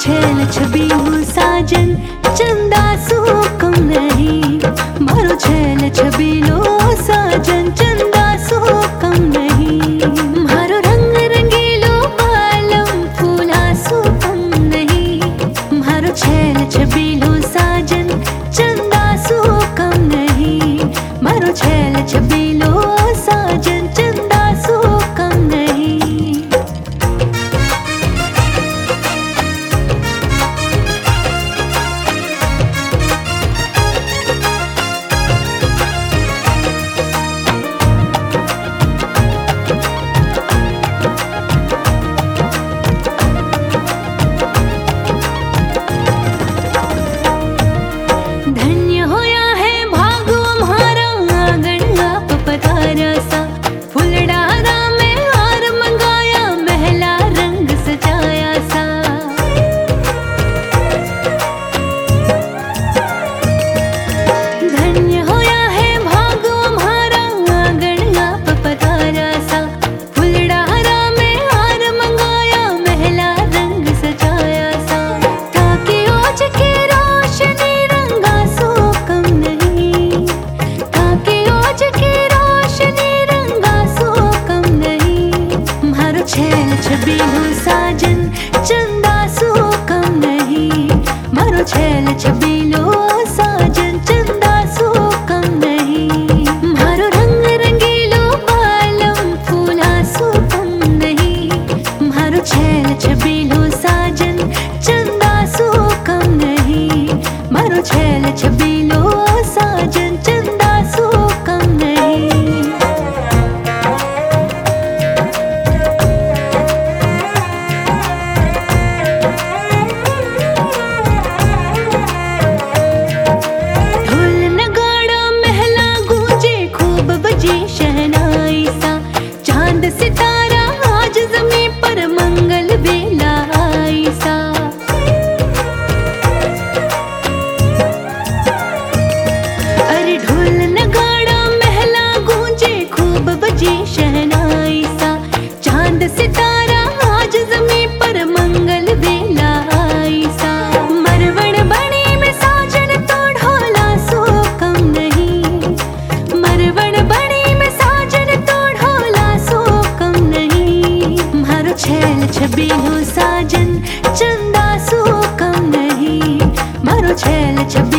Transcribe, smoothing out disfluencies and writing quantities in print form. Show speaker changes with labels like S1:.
S1: छैल छबीलू साजन चंदा सू कम नहीं। मारो छैल छबीलो साजन चंदा सू कम नहीं। मारो रंग रंगीलो बालम फूला सू कम नहीं। मारो छैल छबीलो साजन चंदा सू कम नहीं। मारो छैल छबीलो साजन चंदा सू कम नहीं। छैल छबीलो साजन चंदा सू कम नहीं। मारो छैल छबीलो साजन चंदा सू कम नहीं। मारो रंग रंगीलो बालम फूला सू कम नहीं। मारो छैल छबीलो साजन चंदा सू कम नहीं। मारो छैल छबीलो साजन चंदा सू कम नहीं। चांद सितारा आज ज़मीं पर मंगल बेला आई सा। अरे ढोल नगाड़ा महला गूंजे खूब बजे शहनाई सा। चांद सितारा आज ज़मीं पर मंगल बेला आई सा। मरवड़ बनी में साजन तो ढोला सो कम नहीं। मरवड़ बनी में साजन तो ढोला सो कम नहीं। मारो छैल छबीलो साजन चंदा सू कम नहीं। मारो छैल छबीलो